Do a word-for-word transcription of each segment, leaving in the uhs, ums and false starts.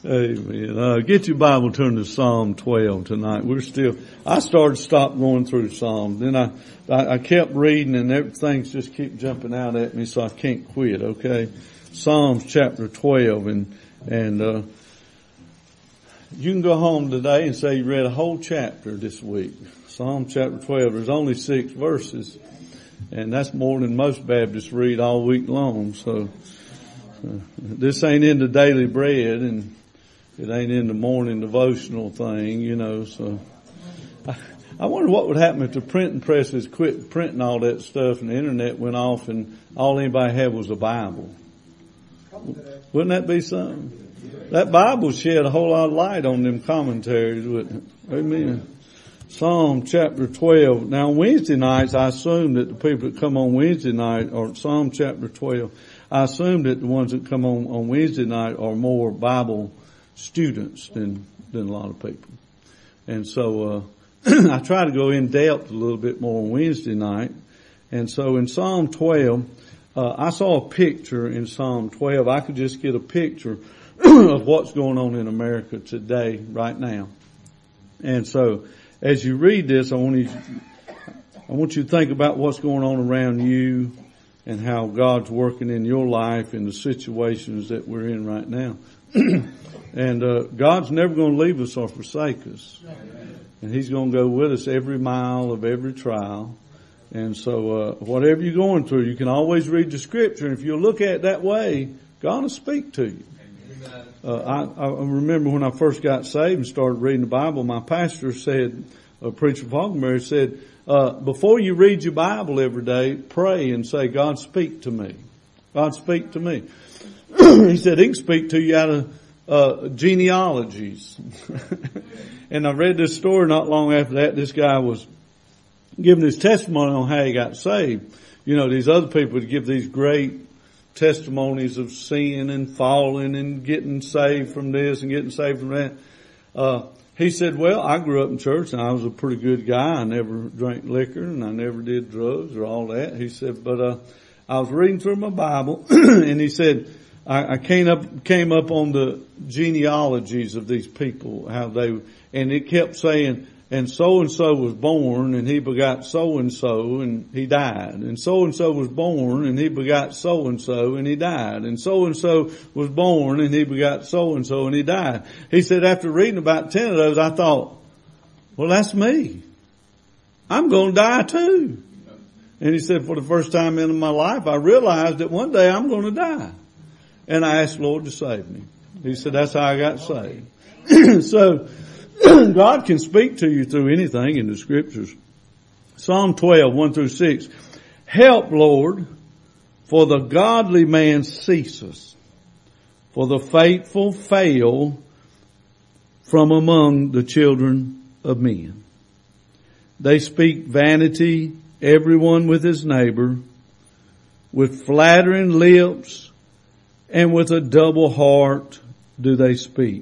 Amen. Uh, get your Bible, turn to Psalm twelve tonight. We're still, I started, stopped going through Psalms. Then I, I, I kept reading and everything's just keep jumping out at me, so I can't quit, okay? Psalms chapter twelve, and, and, uh, you can go home today and say you read a whole chapter this week. Psalm chapter twelve, there's only six verses, and that's more than most Baptists read all week long, so, uh, this ain't in the daily bread, and it ain't in the morning devotional thing, you know, so. I, I wonder what would happen if the printing presses quit printing all that stuff and the internet went off and all anybody had was a Bible. Wouldn't that be something? That Bible shed a whole lot of light on them commentaries, wouldn't it? Amen. Psalm chapter twelve. Now Wednesday nights, I assume that the people that come on Wednesday night, or Psalm chapter twelve, I assume that the ones that come on, on Wednesday night are more Bible students than, than a lot of people. And so, uh, I try to go in depth a little bit more on Wednesday night. And so in Psalm twelve, uh, I saw a picture in Psalm twelve. I could just get a picture of what's going on in America today, right now. And so, as you read this, I want you, I want you to think about what's going on around you and how God's working in your life and the situations that we're in right now. And uh, God's never going to leave us or forsake us. And He's going to go with us every mile of every trial. And so uh, whatever you're going through, you can always read the Scripture. And if you look at it that way, God will speak to you. Uh, I, I remember when I first got saved and started reading the Bible, my pastor said, a preacher of Falconberry said, uh, before you read your Bible every day, pray and say, God, speak to me. God, speak to me. He said, He can speak to you out of Uh, genealogies. And I read this story not long after that. This guy was giving his testimony on how he got saved. You know, these other people would give these great testimonies of sin and falling and getting saved from this and getting saved from that. Uh, he said, well, I grew up in church and I was a pretty good guy. I never drank liquor and I never did drugs or all that. He said, but, uh, I was reading through my Bible and he said, I, I came up, came up on the genealogies of these people, how they, and it kept saying, and so and so was born and he begot so and so and he died. And so and so was born and he begot so and so and he died. And so and so was born and he begot so and so and he died. He said after reading about ten of those, I thought, well, that's me. I'm going to die too. And he said for the first time in my life, I realized that one day I'm going to die. And I asked the Lord to save me. He said, that's how I got saved. So, God can speak to you through anything in the Scriptures. Psalm twelve, one through six. Help, Lord, for the godly man ceases, for the faithful fail from among the children of men. They speak vanity, everyone with his neighbor, with flattering lips, and with a double heart do they speak.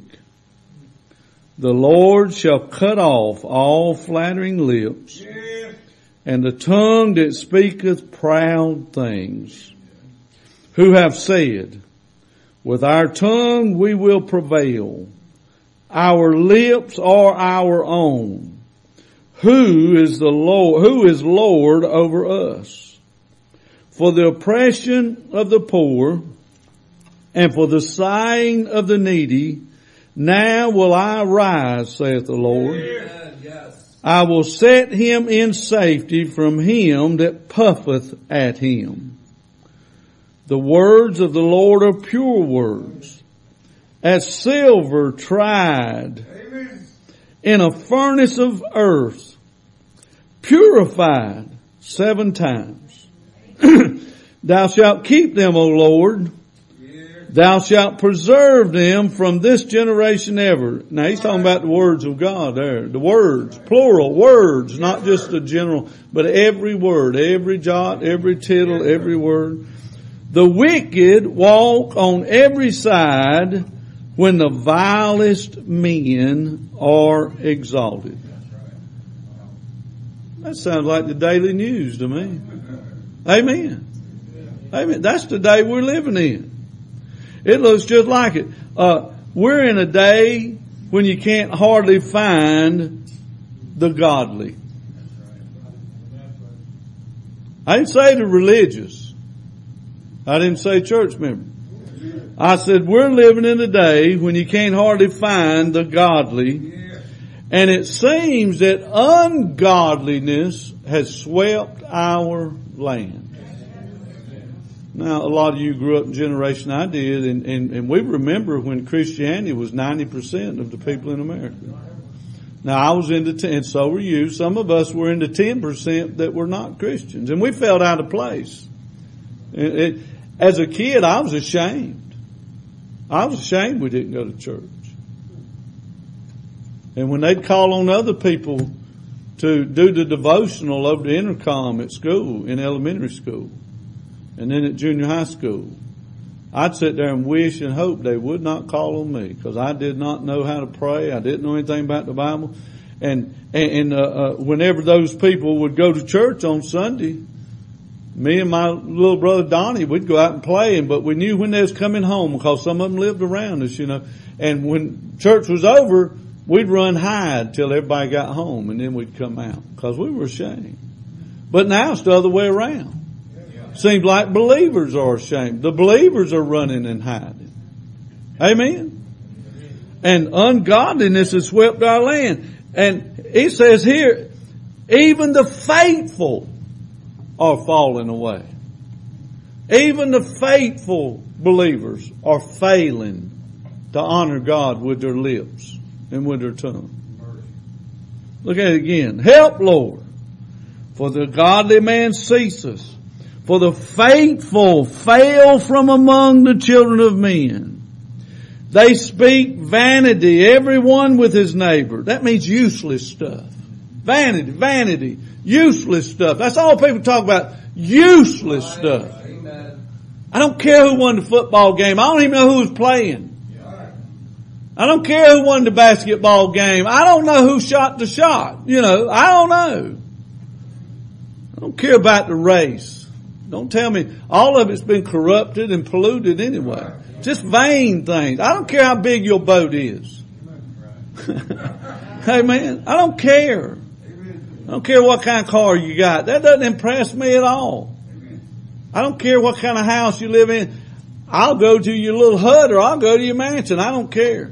The Lord shall cut off all flattering lips, and the tongue that speaketh proud things. Who have said, with our tongue we will prevail. Our lips are our own. Who is the Lord, who is Lord over us? For the oppression of the poor, and for the sighing of the needy, now will I rise, saith the Lord. Yes. I will set him in safety from him that puffeth at him. The words of the Lord are pure words, as silver tried Amen. In a furnace of earth, purified seven times. Thou shalt keep them, O Lord. Thou shalt preserve them from this generation ever. Now he's talking about the words of God there. The words, plural words, not just the general, but every word, every jot, every tittle, every word. The wicked walk on every side when the vilest men are exalted. That sounds like the daily news to me. Amen. Amen. That's the day we're living in. It looks just like it. Uh, we're in a day when you can't hardly find the godly. I didn't say the religious. I didn't say church member. I said we're living in a day when you can't hardly find the godly. And it seems that ungodliness has swept our land. Now, a lot of you grew up in the generation I did, and, and, and we remember when Christianity was ninety percent of the people in America. Now, I was into ten, and so were you. Some of us were into ten percent that were not Christians, and we felt out of place. It, it, as a kid, I was ashamed. I was ashamed we didn't go to church. And when they'd call on other people to do the devotional over the intercom at school, in elementary school, and then at junior high school, I'd sit there and wish and hope they would not call on me, because I did not know how to pray. I didn't know anything about the Bible. And, and, and uh, uh, whenever those people would go to church on Sunday, me and my little brother Donnie, we'd go out and play, and but we knew when they was coming home, because some of them lived around us, you know. And when church was over, we'd run hide till everybody got home, and then we'd come out, because we were ashamed. But now it's the other way around. Seems like believers are ashamed. The believers are running and hiding. Amen? And ungodliness has swept our land. And he says here, even the faithful are falling away. Even the faithful believers are failing to honor God with their lips and with their tongue. Look at it again. Help, Lord, for the godly man ceases. For the faithful fail from among the children of men. They speak vanity, everyone with his neighbor. That means useless stuff. Vanity, vanity, useless stuff. That's all people talk about. Useless stuff. I don't care who won the football game. I don't even know who was playing. I don't care who won the basketball game. I don't know who shot the shot. You know, I don't know. I don't care about the race. Don't tell me all of it's been corrupted and polluted anyway. Just vain things. I don't care how big your boat is. Amen. I don't care. I don't care what kind of car you got. That doesn't impress me at all. I don't care what kind of house you live in. I'll go to your little hut or I'll go to your mansion. I don't care.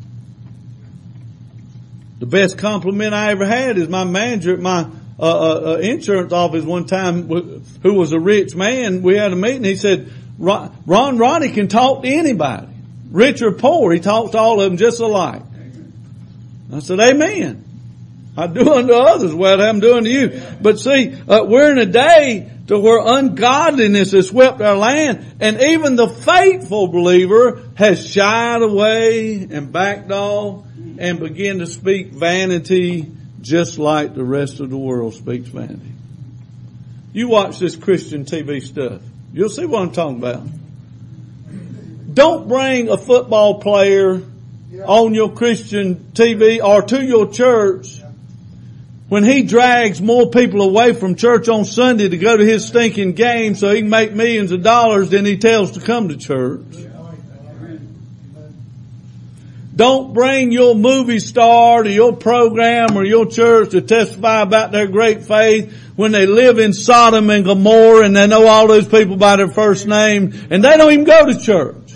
The best compliment I ever had is my manager at my Uh, uh, uh, insurance office one time, who was a rich man. We had a meeting. He said, Ron, Ron Ronnie can talk to anybody, rich or poor. He talks to all of them just alike. I said, amen. I do unto others what I'm doing to you. But see, uh, we're in a day to where ungodliness has swept our land, and even the faithful believer has shied away and backed off and began to speak vanity, just like the rest of the world speaks vanity. You watch this Christian T V stuff. You'll see what I'm talking about. Don't bring a football player on your Christian T V or to your church when he drags more people away from church on Sunday to go to his stinking game so he can make millions of dollars than he tells to come to church. Don't bring your movie star to your program or your church to testify about their great faith when they live in Sodom and Gomorrah and they know all those people by their first name and they don't even go to church.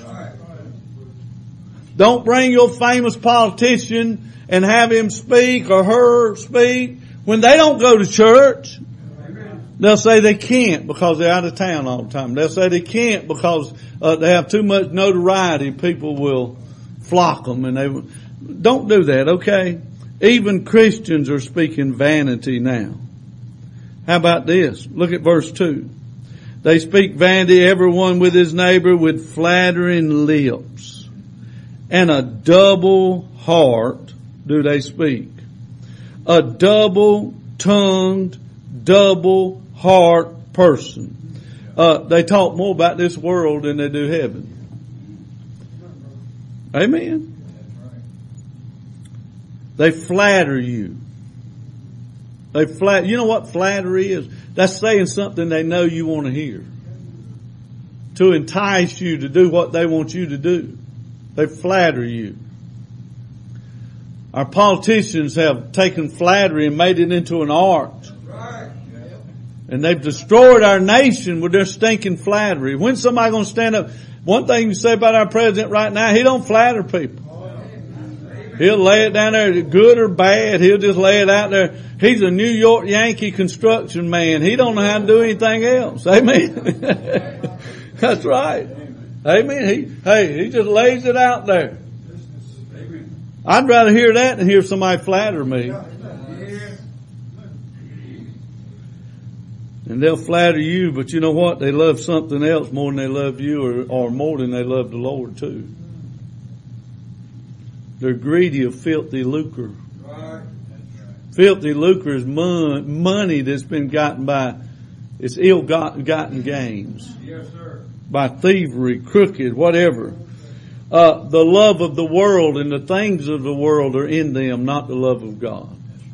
Don't bring your famous politician and have him speak or her speak when they don't go to church. They'll say they can't because they're out of town all the time. They'll say they can't because uh, they have too much notoriety. People will flock them, and they don't do that, okay? Even Christians are speaking vanity now. How about this? Look at verse two. They speak vanity, everyone with his neighbor, with flattering lips, and a double heart do they speak. A double-tongued, double-heart person. Uh, they talk more about this world than they do heaven. Amen. They flatter you. They flat. You know what flattery is? That's saying something they know you want to hear. To entice you to do what they want you to do. They flatter you. Our politicians have taken flattery and made it into an art. And they've destroyed our nation with their stinking flattery. When's somebody going to stand up? One thing you say about our president right now, he don't flatter people. He'll lay it down there, good or bad. He'll just lay it out there. He's a New York Yankee construction man. He don't know how to do anything else. Amen. That's right. Amen. He, hey, he just lays it out there. I'd rather hear that than hear somebody flatter me. And they'll flatter you, but you know what? They love something else more than they love you, or, or more than they love the Lord too. They're greedy of filthy lucre. Right. Filthy lucre is mon- money that's been gotten by, it's ill-gotten gains. Yes, sir. By thievery, crooked, whatever. Uh, the love of the world and the things of the world are in them, not the love of God.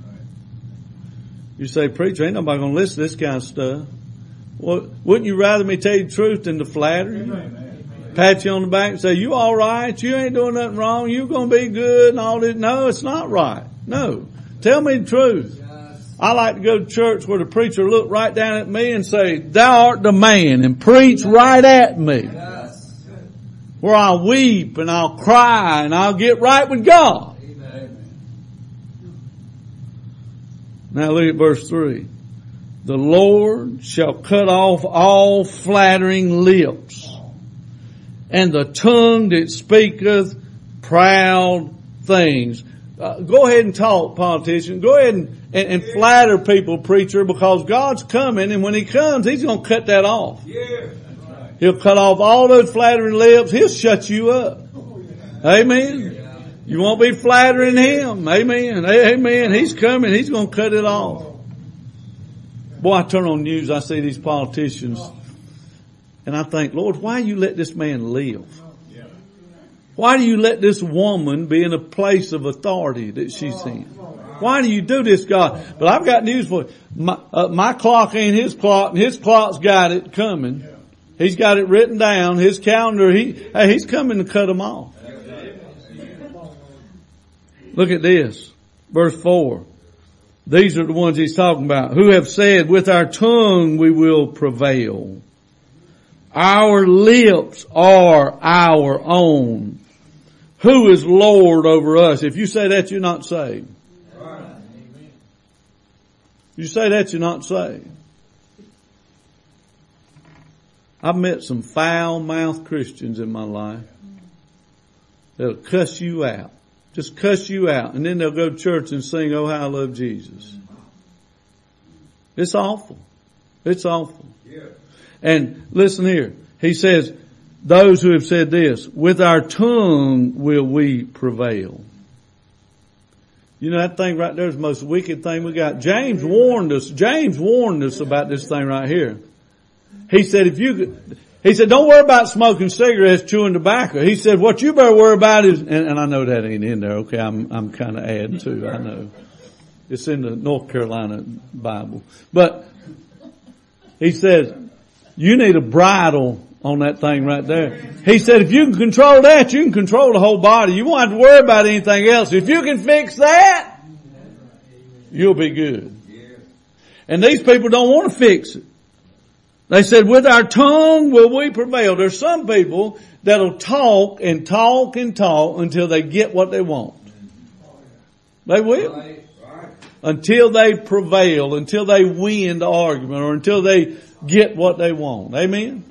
You say, preacher, ain't nobody going to listen to this kind of stuff. Well, wouldn't you rather me tell you the truth than to flatter you? Amen. Pat you on the back and say, you all right? You ain't doing nothing wrong. You're going to be good and all this. No, it's not right. No. Tell me the truth. Yes. I like to go to church where the preacher look right down at me and say, thou art the man, and preach right at me. Yes. Where I'll weep and I'll cry and I'll get right with God. Now look at verse three. The Lord shall cut off all flattering lips, and the tongue that speaketh proud things. Uh, go ahead and talk, politician. Go ahead and, and, and flatter people, preacher, because God's coming, and when He comes, He's going to cut that off. He'll cut off all those flattering lips. He'll shut you up. Amen. You won't be flattering Him. Amen. Amen. He's coming. He's going to cut it off. Boy, I turn on the news. I see these politicians. And I think, Lord, why you let this man live? Why do you let this woman be in a place of authority that she's in? Why do you do this, God? But I've got news for you. My, uh, my clock ain't his clock, and his clock's got it coming. He's got it written down. His calendar, he, hey, he's coming to cut them off. Look at this. Verse four. These are the ones he's talking about. Who have said, with our tongue we will prevail. Our lips are our own. Who is Lord over us? If you say that, you're not saved. You say that, you're not saved. I've met some foul-mouthed Christians in my life that'll cuss you out. Just cuss you out. And then they'll go to church and sing, oh, how I love Jesus. It's awful. It's awful. Yeah. And listen here. He says, those who have said this, with our tongue will we prevail. You know, that thing right there is the most wicked thing we got. James warned us. James warned us about this thing right here. He said, if you could, he said, don't worry about smoking cigarettes, chewing tobacco. He said, what you better worry about is, and, and I know that ain't in there. Okay. I'm, I'm kind of adding too. I know. It's in the North Carolina Bible. But he says, you need a bridle on that thing right there. He said, if you can control that, you can control the whole body. You won't have to worry about anything else. If you can fix that, you'll be good. And these people don't want to fix it. They said, with our tongue will we prevail. There's some people that'll talk and talk and talk until they get what they want. They will. Until they prevail, until they win the argument, or until they get what they want. Amen?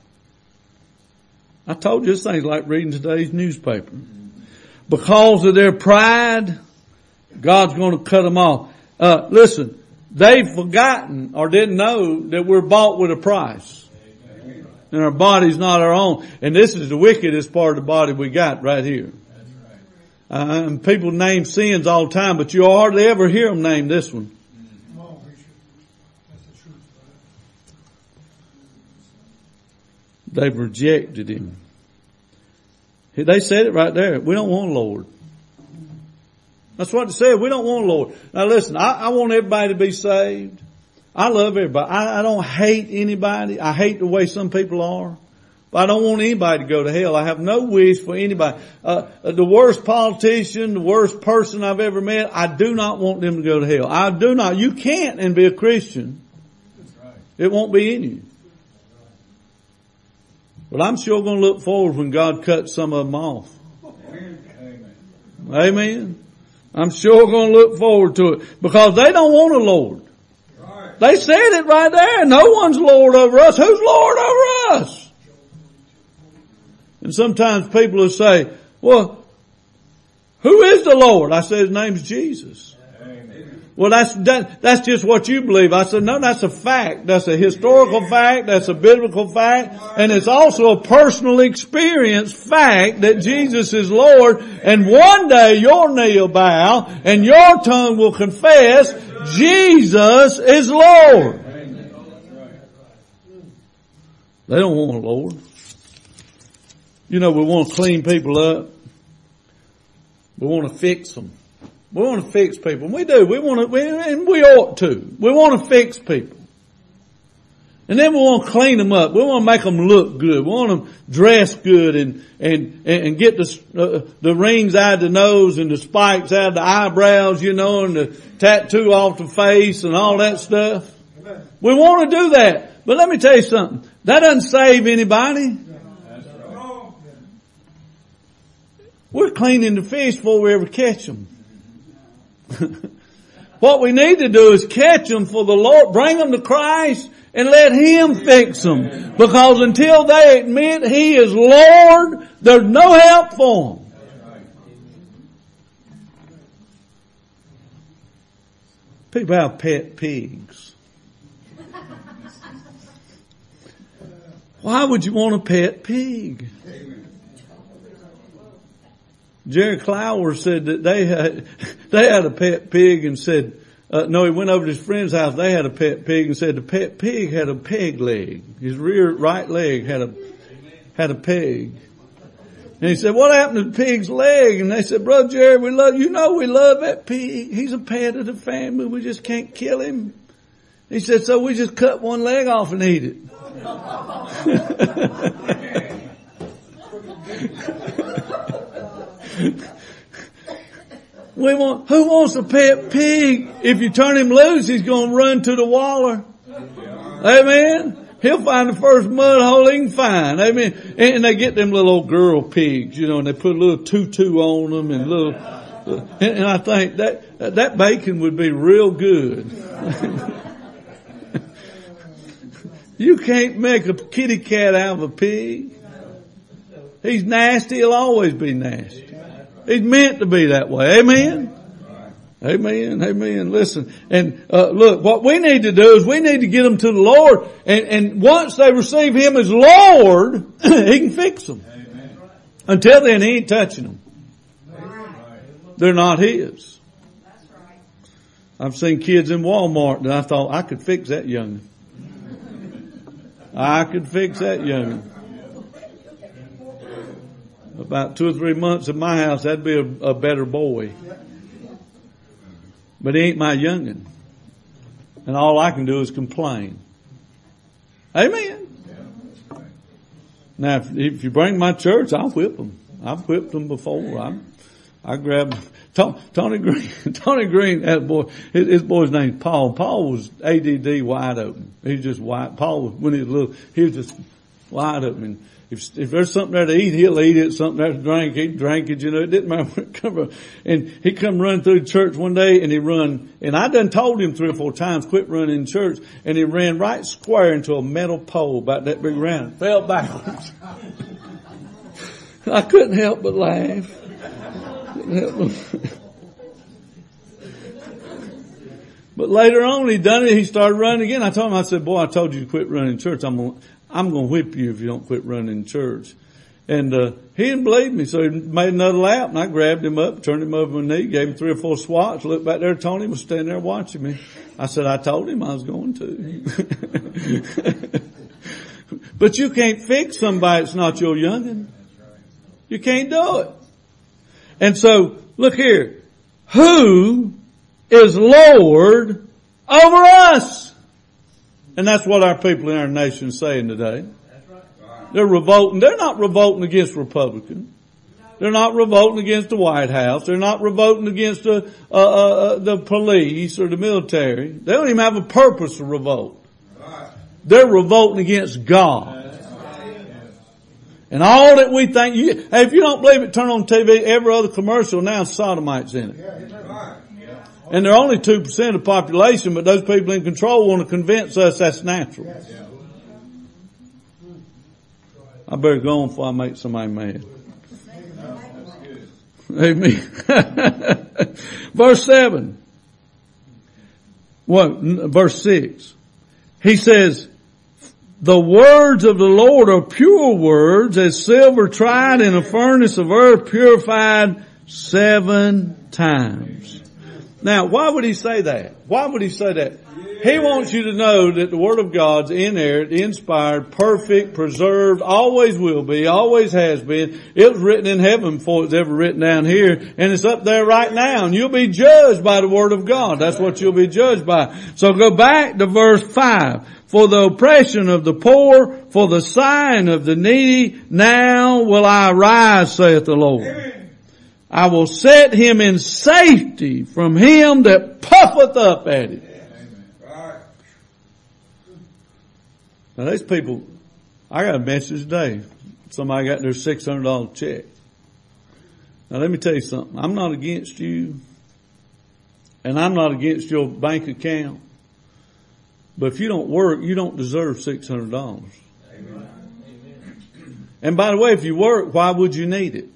I told you this thing's like reading today's newspaper. Because of their pride, God's going to cut them off. Uh, listen. They've forgotten or didn't know that we're bought with a price. And our body's not our own. And this is the wickedest part of the body we got right here. Uh, and people name sins all the time, but you hardly ever hear them name this one. They've rejected Him. They said it right there. We don't want Lord. That's what it said. We don't want Lord. Now listen, I, I want everybody to be saved. I love everybody. I, I don't hate anybody. I hate the way some people are. But I don't want anybody to go to hell. I have no wish for anybody. Uh, the worst politician, the worst person I've ever met, I do not want them to go to hell. I do not. You can't and be a Christian. It won't be in you. But I'm sure going to look forward when God cuts some of them off. Amen. Amen. I'm sure going to look forward to it because they don't want a Lord. Right. They said it right there. No one's Lord over us. Who's Lord over us? And sometimes people will say, well, who is the Lord? I say his name's Jesus. Amen. Well, that's, that, that's just what you believe. I said, no, that's a fact. That's a historical fact. That's a biblical fact. And it's also a personal experience fact that Jesus is Lord. And one day your knee will bow and your tongue will confess Jesus is Lord. They don't want a Lord. You know, we want to clean people up. We want to fix them. We want to fix people. And we do. We want to, we, and we ought to. We want to fix people. And then we want to clean them up. We want to make them look good. We want them dressed good and, and, and get the, uh, the rings out of the nose and the spikes out of the eyebrows, you know, and the tattoo off the face and all that stuff. We want to do that. But let me tell you something. That doesn't save anybody. We're cleaning the fish before we ever catch them. What we need to do is catch them for the Lord, bring them to Christ and let Him fix them. Because until they admit He is Lord, there's no help for them. People have pet pigs. Why would you want a pet pig? Jerry Clower said that they had, they had a pet pig and said, uh, no, he went over to his friend's house. They had a pet pig and said the pet pig had a peg leg. His rear right leg had a, had a peg. And he said, what happened to the pig's leg? And they said, Brother Jerry, we love, you know, we love that pig. He's a pet of the family. We just can't kill him. He said, so we just cut one leg off and eat it. We want, who wants a pet pig? If you turn him loose, he's going to run to the waller. Amen. He'll find the first mud hole he can find. Amen. And they get them little old girl pigs, you know, and they put a little tutu on them and little, and I think that, that bacon would be real good. You can't make a kitty cat out of a pig. He's nasty. He'll always be nasty. He's meant to be that way. Amen? Amen. Amen. Listen. And, uh, look, what we need to do is we need to get them to the Lord. And, and once they receive Him as Lord, He can fix them. Amen. Until then, He ain't touching them. Right. They're not His. That's right. I've seen kids in Walmart that I thought I could fix that young'un. I could fix that young'un. About two or three months at my house, that'd be a, a better boy. But he ain't my young'un. And all I can do is complain. Amen. Now, if, if you bring my church, I'll whip them. I've whipped them before. I, I grabbed Tony, Tony Green. Tony Green, that boy, his, his boy's name's Paul. Paul was A D D wide open. He was just wide. Paul was, when he was little, he was just wide open. And If, if there's something there to eat, he'll eat it. Something there to drink, he'd drink it. You know, it didn't matter where it come from. And he come running through church one day, and he run. And I done told him three or four times, quit running in church. And he ran right square into a metal pole about that big round, fell backwards. I couldn't help but laugh. Couldn't help but. But later on, he done it. He started running again. I told him, I said, "Boy, I told you to quit running in church. I'm gonna." I'm going to whip you if you don't quit running in church. And, uh, he didn't believe me. So he made another lap and I grabbed him up, turned him over my knee, gave him three or four swats, looked back there. Tony was standing there watching me. I said, I told him I was going to. But you can't fix somebody that's not your young'un. You can't do it. And so, look here. Who is Lord over us? And that's what our people in our nation is saying today. That's right. They're revolting. They're not revolting against Republicans. They're not revolting against the White House. They're not revolting against the, uh, uh, the police or the military. They don't even have a purpose to revolt. They're revolting against God. And all that we think, you, hey, if you don't believe it, turn on T V, every other commercial now sodomites in it. And they're only two percent of the population, but those people in control want to convince us that's natural. I better go on before I make somebody mad. Amen. Verse seven. Well, verse six. He says, the words of the Lord are pure words, as silver tried in a furnace of earth, purified seven times. Now, why would he say that? Why would he say that? He wants you to know that the Word of God's inerrant, inspired, perfect, preserved, always will be, always has been. It was written in heaven before it was ever written down here, and it's up there right now, and you'll be judged by the Word of God. That's what you'll be judged by. So go back to verse five. For the oppression of the poor, for the sighing of the needy, now will I arise, saith the Lord. Amen. I will set him in safety from him that puffeth up at it. Right. Now these people, I got a message today. Somebody got their six hundred dollar check. Now let me tell you something. I'm not against you, and I'm not against your bank account. But if you don't work, you don't deserve six hundred dollars. Amen. And by the way, if you work, why would you need it?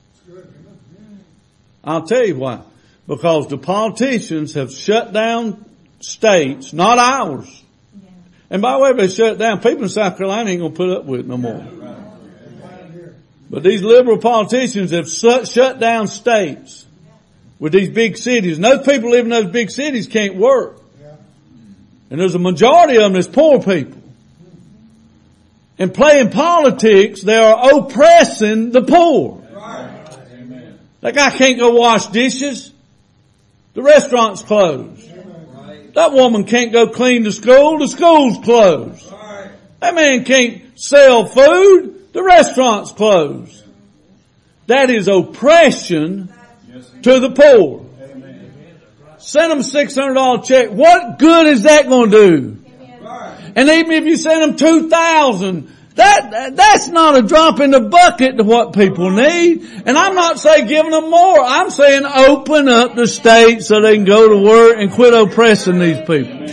I'll tell you why. Because the politicians have shut down states, not ours. And by the way, if they shut down, people in South Carolina ain't going to put up with it no more. But these liberal politicians have shut down states with these big cities. And those people living in those big cities can't work. And there's a majority of them that's poor people. And playing politics, they are oppressing the poor. Amen. That guy can't go wash dishes. The restaurant's closed. Right. That woman can't go clean the school. The school's closed. Right. That man can't sell food. The restaurant's closed. That is oppression to the poor. Send them a six hundred dollar check. What good is that going to do? And even if you send them two thousand, that, that's not a drop in the bucket to what people need. And I'm not saying giving them more. I'm saying open up the state so they can go to work and quit oppressing these people.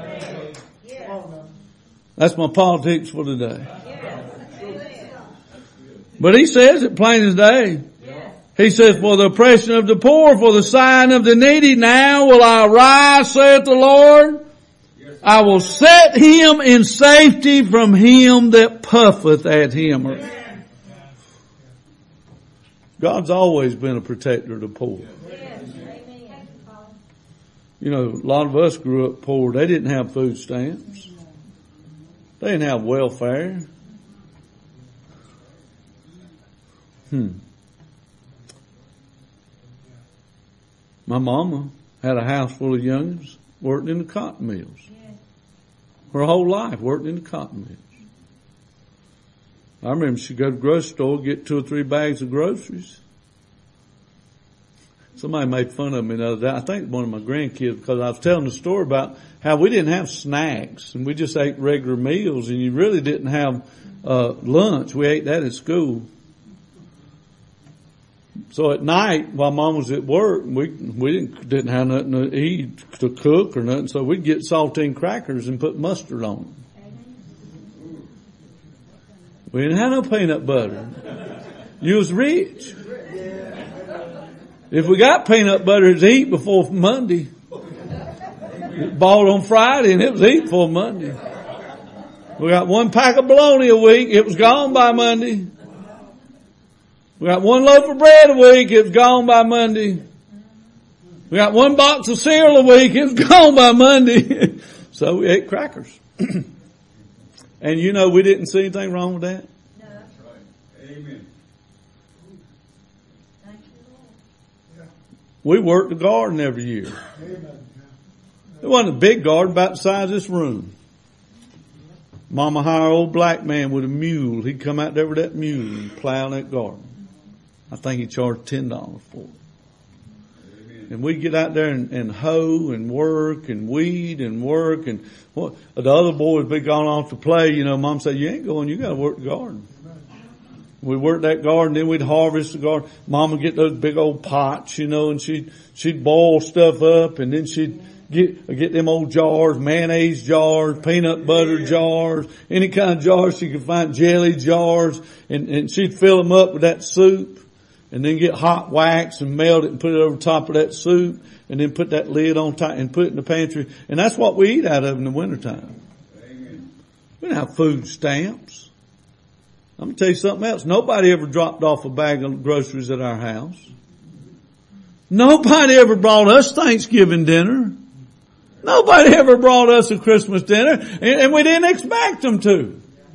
That's my politics for today. But he says it plain as day. He says, for the oppression of the poor, for the sighing of the needy, now will I arise, saith the Lord. I will set him in safety from him that puffeth at him. God's always been a protector of the poor. You know, a lot of us grew up poor. They didn't have food stamps. They didn't have welfare. Hmm. My mama had a house full of youngins, worked in the cotton mills. Her whole life worked in the cotton mills. I remember she'd go to the grocery store, get two or three bags of groceries. Somebody made fun of me the other day. I think one of my grandkids, because I was telling the story about how we didn't have snacks and we just ate regular meals, and you really didn't have uh lunch. We ate that at school. So at night, while Mom was at work, we we didn't didn't have nothing to eat, to cook or nothing. So we'd get saltine crackers and put mustard on them. We didn't have no peanut butter. You was rich. If we got peanut butter, it was eat before Monday. It bought on Friday and it was eat before Monday. We got one pack of bologna a week. It was gone by Monday. We got one loaf of bread a week, it was gone by Monday. We got one box of cereal a week, it was gone by Monday. So we ate crackers. And you know, we didn't see anything wrong with that. No, that's right. Amen. We worked the garden every year. Amen. It wasn't a big garden, about the size of this room. Mama hire an old black man with a mule. He'd come out there with that mule and plow that garden. I think he charged ten dollars for it. And we'd get out there and, and hoe and work and weed and work. And well, the other boys would be gone off to play. You know, Mom said, you ain't going, you got to work the garden. We worked that garden, then we'd harvest the garden. Mom would get those big old pots, you know, and she'd, she'd boil stuff up, and then she'd get, get them old jars, mayonnaise jars, peanut butter jars, any kind of jars she could find, jelly jars, and, and she'd fill them up with that soup, and then get hot wax and melt it and put it over top of that soup, and then put that lid on top and put it in the pantry. And that's what we eat out of in the wintertime. We don't have food stamps. I'm going to tell you something else. Nobody ever dropped off a bag of groceries at our house. Nobody ever brought us Thanksgiving dinner. Nobody ever brought us a Christmas dinner, and, and we didn't expect them to.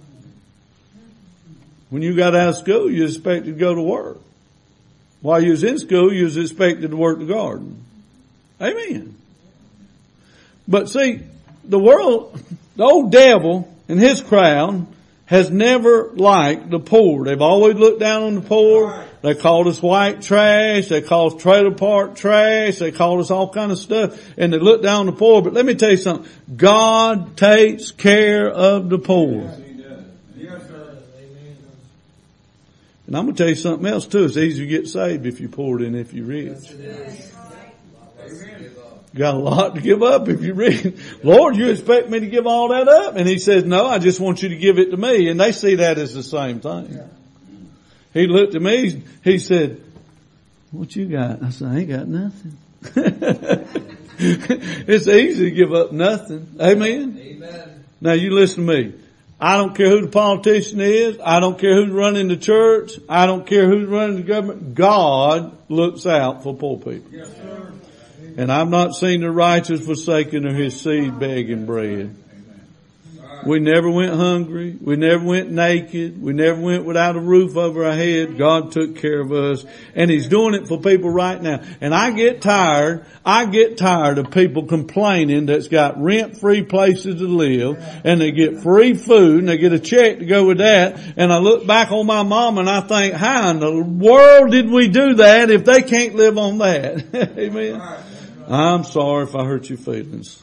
When you got out of school, you expected to go to work. While you was in school, you was expected to work the garden. Amen. But see, the world, the old devil and his crowd has never liked the poor. They've always looked down on the poor. They called us white trash. They called us trailer park trash. They called us all kind of stuff. And they looked down on the poor. But let me tell you something. God takes care of the poor. And I'm going to tell you something else too. It's easier to get saved if you're poor than if you're rich. You got a lot to give up if you read. Lord, you expect me to give all that up? And he says, no, I just want you to give it to me. And they see that as the same thing. He looked at me, he said, what you got? I said, I ain't got nothing. It's easy to give up nothing. Amen? Amen. Now you listen to me. I don't care who the politician is. I don't care who's running the church. I don't care who's running the government. God looks out for poor people. Yes, sir. And I've not seen the righteous forsaken or his seed begging bread. We never went hungry. We never went naked. We never went without a roof over our head. God took care of us. And he's doing it for people right now. And I get tired, I get tired of people complaining that's got rent-free places to live, and they get free food, and they get a check to go with that. And I look back on my mom and I think, how in the world did we do that if they can't live on that? Amen. I'm sorry if I hurt your feelings.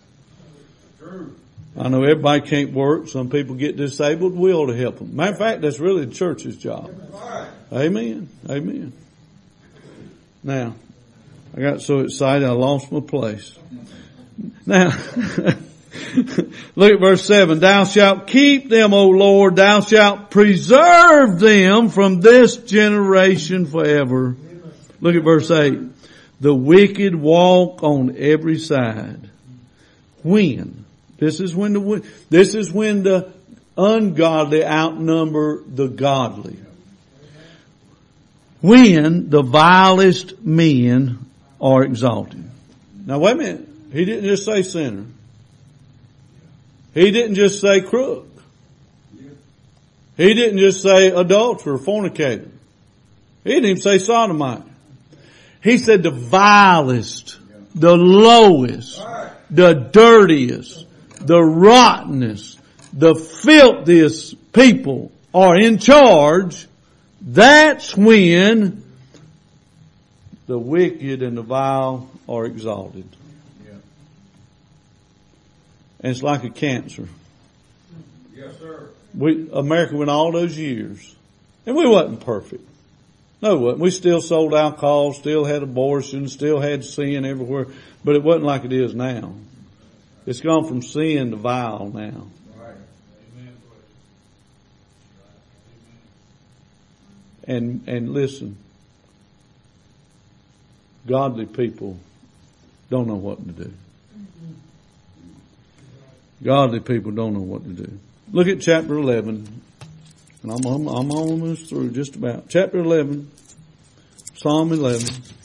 I know everybody can't work. Some people get disabled. We ought to help them. Matter of fact, that's really the church's job. Amen. Amen. Now, I got so excited I lost my place. Now, look at verse seven. Thou shalt keep them, O Lord. Thou shalt preserve them from this generation forever. Look at verse eight. The wicked walk on every side. When? This is when the, this is when the ungodly outnumber the godly. When the vilest men are exalted. Now wait a minute. He didn't just say sinner. He didn't just say crook. He didn't just say adulterer, fornicator. He didn't even say sodomite. He said the vilest, the lowest, the dirtiest, the rottenest, the filthiest people are in charge. That's when the wicked and the vile are exalted. Yeah. And it's like a cancer. Yes, sir. We, America went all those years, and we wasn't perfect. No, we wasn't. We still sold alcohol, still had abortion, still had sin everywhere, but it wasn't like it is now. It's gone from sin to vile now. Right. And, and listen, godly people don't know what to do. Godly people don't know what to do. Look at chapter eleven. And I'm, I'm, I'm almost through just about. Chapter eleven, Psalm eleven.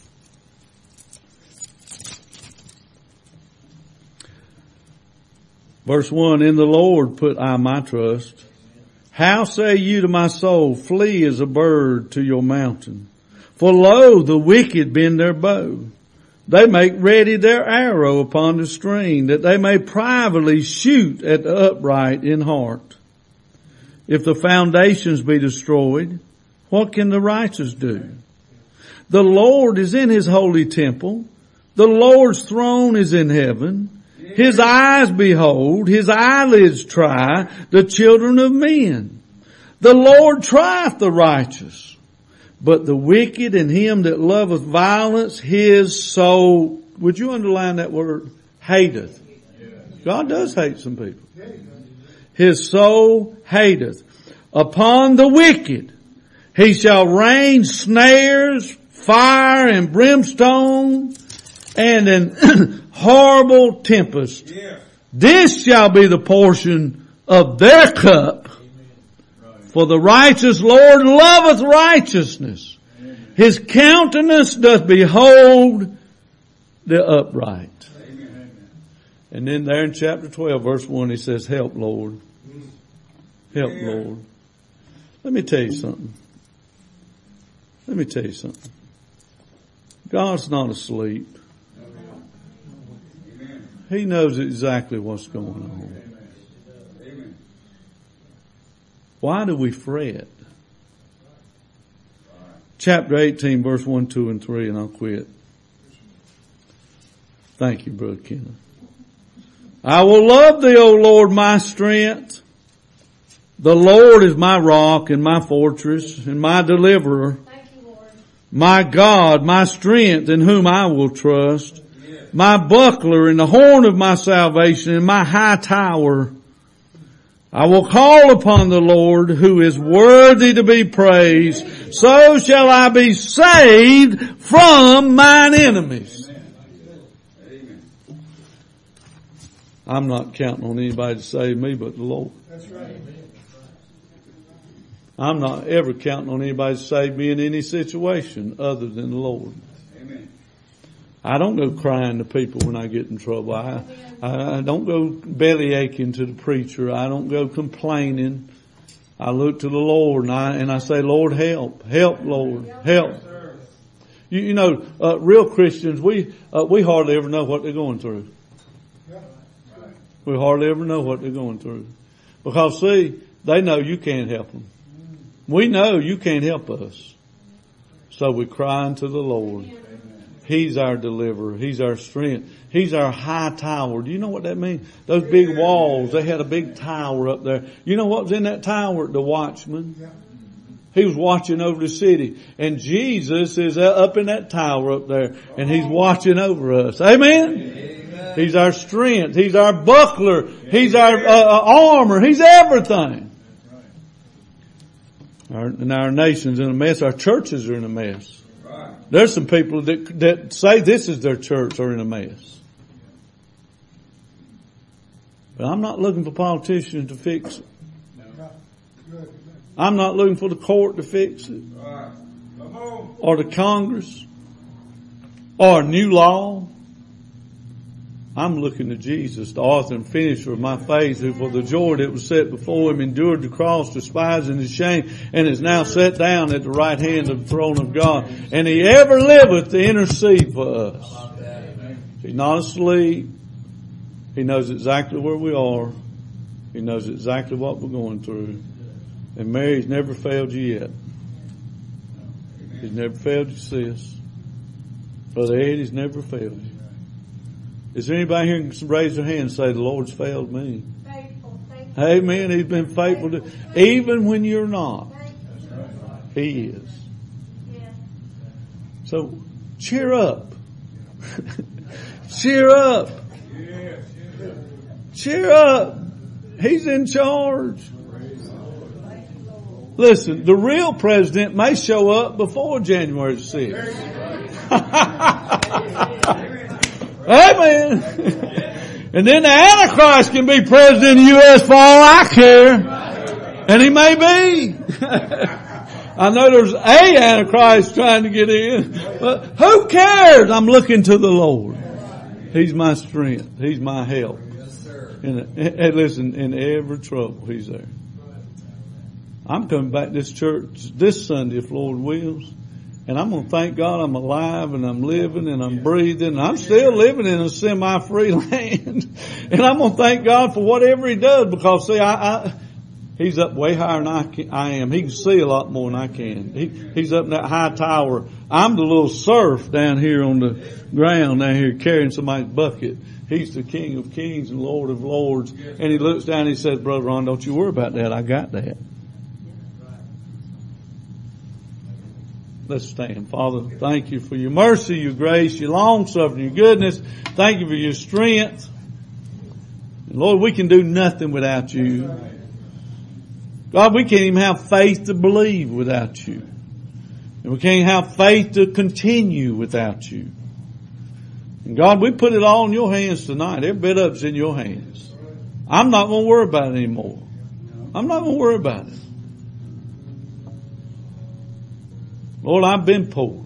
Verse one, in the Lord put I my trust. How say you to my soul, flee as a bird to your mountain? For lo, the wicked bend their bow. They make ready their arrow upon the string, that they may privately shoot at the upright in heart. If the foundations be destroyed, what can the righteous do? The Lord is in his holy temple. The Lord's throne is in heaven. His eyes behold, his eyelids try the children of men. The Lord trieth the righteous, but the wicked and him that loveth violence, his soul, would you underline that word? Hateth. God does hate some people. His soul hateth. Upon the wicked he shall rain snares, fire and brimstone, and an horrible tempest. This shall be the portion of their cup. For the righteous Lord loveth righteousness. His countenance doth behold the upright. And then there in chapter twelve, verse one, he says, help, Lord. Help, Lord. Let me tell you something. Let me tell you something. God's not asleep. He knows exactly what's going on. Why do we fret? Chapter eighteen, verse one, two, and three, and I'll quit. Thank you, Brother Kenneth. I will love thee, O Lord, my strength. The Lord is my rock and my fortress and my deliverer. Thank you, Lord. My God, my strength, in whom I will trust. My buckler and the horn of my salvation and my high tower. I will call upon the Lord who is worthy to be praised. So shall I be saved from mine enemies. I'm not counting on anybody to save me but the Lord. That's right. I'm not ever counting on anybody to save me in any situation other than the Lord. Amen. I don't go crying to people when I get in trouble. I, I, I don't go belly aching to the preacher. I don't go complaining. I look to the Lord and I, and I say, Lord, help, help, Lord, help. You, you know, uh, real Christians, we, uh, we hardly ever know what they're going through. We hardly ever know what they're going through. Because see, they know you can't help them. We know you can't help us. So we cry unto the Lord. He's our deliverer. He's our strength. He's our high tower. Do you know what that means? Those big walls, they had a big tower up there. You know what was in that tower? The watchman. He was watching over the city. And Jesus is up in that tower up there. And He's watching over us. Amen? He's our strength. He's our buckler. He's our uh, armor. He's everything. Our, and our nation's in a mess. Our churches are in a mess. There's some people that, that say this is their church are in a mess. But I'm not looking for politicians to fix it. I'm not looking for the court to fix it. Or the Congress. Or a new law. I'm looking to Jesus, the author and finisher of my faith, who for the joy that was set before Him endured the cross, despising His shame, and is now set down at the right hand of the throne of God. And He ever liveth to intercede for us. He's not asleep. He knows exactly where we are. He knows exactly what we're going through. And Mary's never failed you yet. He's never failed you, sis. Brother Eddie's never failed you. Is there anybody here who can raise their hand and say, the Lord's failed me? Faithful, faithful. Amen. He's been faithful to, even when you're not. He is. Yeah. So, cheer up. Cheer up. Cheer up. He's in charge. Listen, the real president may show up before January sixth. Amen. And then the Antichrist can be president of the U S for all I care. And he may be. I know there's a Antichrist trying to get in. But who cares? I'm looking to the Lord. He's my strength. He's my help. And, and listen, in every trouble, He's there. I'm coming back to this church this Sunday, if Lord wills. And I'm going to thank God I'm alive and I'm living and I'm breathing. And I'm still living in a semi-free land. And I'm going to thank God for whatever He does, because see, I, I He's up way higher than I, can, I am. He can see a lot more than I can. He, he's up in that high tower. I'm the little surf down here on the ground down here carrying somebody's bucket. He's the King of Kings and Lord of Lords. And He looks down and He says, Brother Ron, don't you worry about that. I got that. Let's stand. Father, thank You for Your mercy, Your grace, Your long suffering, Your goodness. Thank You for Your strength. And Lord, we can do nothing without You. God, we can't even have faith to believe without You. And we can't have faith to continue without You. And God, we put it all in Your hands tonight. Every bit of it's in Your hands. I'm not going to worry about it anymore. I'm not going to worry about it. Lord, I've been poor.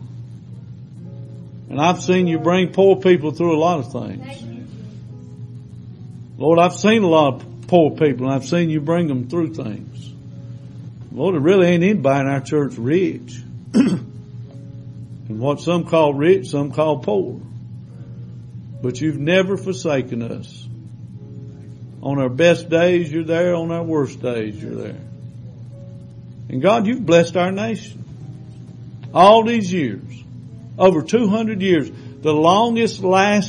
And I've seen You bring poor people through a lot of things. Lord, I've seen a lot of poor people, and I've seen You bring them through things. Lord, there really ain't anybody in our church rich. And what some call rich, some call poor. But You've never forsaken us. On our best days, You're there. On our worst days, You're there. And God, You've blessed our nation. All these years. Over two hundred years. The longest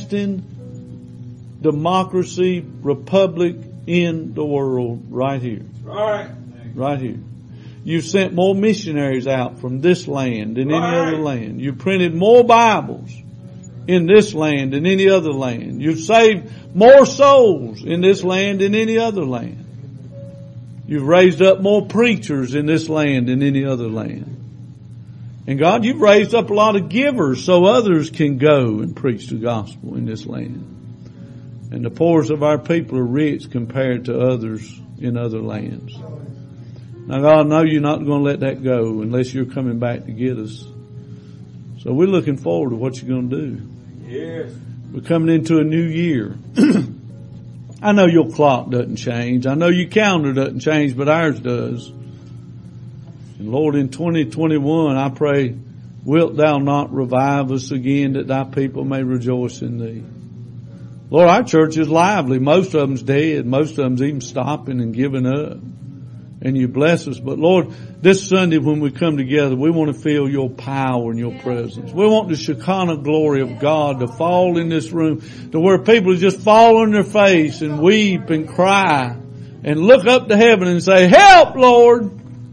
lasting democracy, republic in the world right here. Right. Right here. You've sent more missionaries out from this land than any other land. You've printed more Bibles in this land than any other land. You've saved more souls in this land than any other land. You've raised up more preachers in this land than any other land. And God, You've raised up a lot of givers so others can go and preach the gospel in this land. And the poorest of our people are rich compared to others in other lands. Now God, I know You're not going to let that go unless You're coming back to get us. So we're looking forward to what You're going to do. Yes. We're coming into a new year. I know your clock doesn't change. I know your calendar doesn't change, but ours does. And Lord, in twenty twenty-one, I pray, wilt Thou not revive us again, that Thy people may rejoice in Thee. Lord, our church is lively. Most of them's dead. Most of them's even stopping and giving up. And You bless us. But Lord, this Sunday when we come together, we want to feel Your power and Your presence. We want the Shekinah glory of God to fall in this room, to where people just fall on their face and weep and cry and look up to heaven and say, help, Lord.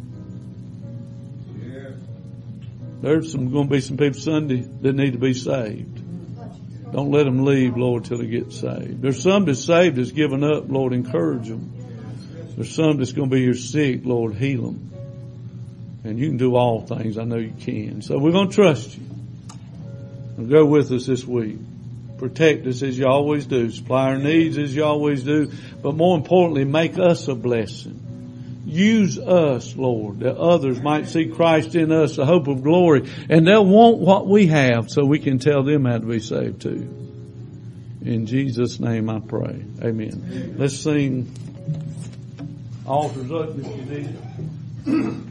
There's some, going to be some people Sunday that need to be saved. Don't let them leave, Lord, till they get saved. There's some that's saved that's given up, Lord, encourage them. There's some that's going to be here sick, Lord, heal them. And You can do all things. I know You can. So we're going to trust You. And go with us this week. Protect us as You always do. Supply our needs as You always do. But more importantly, make us a blessing. Use us, Lord, that others might see Christ in us, the hope of glory. And they'll want what we have so we can tell them how to be saved too. In Jesus' name I pray. Amen. Let's sing Altars Up if you need it.